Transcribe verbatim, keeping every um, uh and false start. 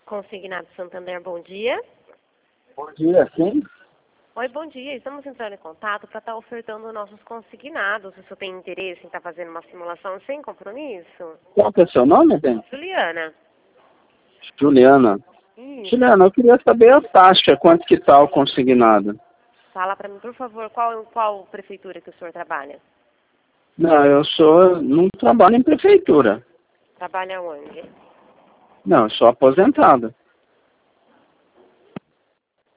Consignado Santander, bom dia. Bom dia, sim? Oi, bom dia. Estamos entrando em contato para estar ofertando nossos consignados. Se o senhor tem interesse em estar fazendo uma simulação sem compromisso? Qual que é o seu nome, bem? Juliana. Juliana. Isso. Juliana, eu queria saber a taxa, quanto que tá o consignado? Fala para mim, por favor, qual, qual prefeitura que o senhor trabalha? Não, eu sou, não trabalho em prefeitura. Trabalha onde? Não, eu sou aposentado.